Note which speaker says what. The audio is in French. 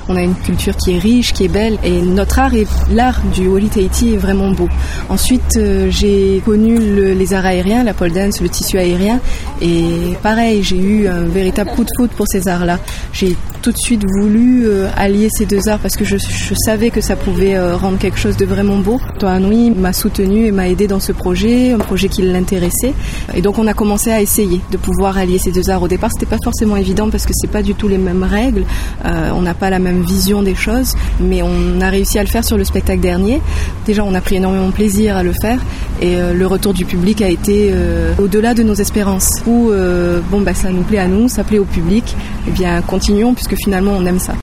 Speaker 1: On a une culture qui est riche, qui est belle, et notre art, l'art du Woli Tahiti est vraiment beau. Ensuite, j'ai connu les arts aériens, la pole dance, le tissu aérien, et pareil, j'ai eu un véritable coup de foudre pour ces arts-là. J'ai tout de suite voulu allier ces deux arts parce que je savais que ça pouvait rendre quelque chose de vraiment beau. Toa Nui m'a soutenue et m'a aidée dans ce projet, un projet qui l'intéressait. Et donc on a commencé à essayer de pouvoir allier ces deux arts. Au départ, c'était pas forcément évident parce que c'est pas du tout les mêmes règles, on n'a pas la même vision des choses, mais on a réussi à le faire sur le spectacle dernier. Déjà, on a pris énormément de plaisir à le faire et le retour du public a été au-delà de nos espérances. Ça nous plaît à nous, ça plaît au public. Eh bien, continuons puisque finalement on aime ça.